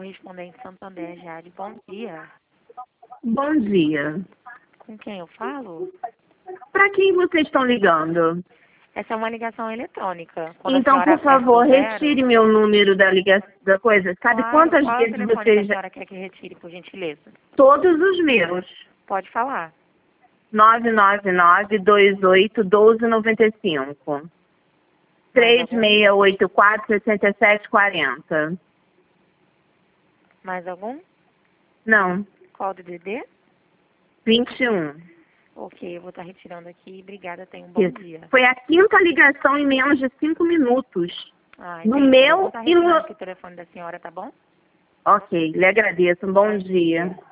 correspondente Santander, Jade. Bom dia. Bom dia. Com quem eu falo? Para quem vocês estão ligando? Essa é uma ligação eletrônica. Quando a Então, senhora por favor, aperta o zero- retire meu número da ligação da coisa. Sabe Claro, quantas qual é o vezes telefone que a vocês... senhora quer que retire, por gentileza? Todos os meus. Pode falar. 999-28-1295. Mais algum? 3684-6740. Mais algum? Não, Qual do DD? 21. Ok, eu vou estar retirando aqui. Obrigada, tenha um bom Isso. dia. Foi a 5ª ligação em menos de 5 minutos. No Entendi. Eu vou meu estar e no... retirando aqui o telefone da senhora, tá bom? Ok, lhe agradeço. Um bom dia.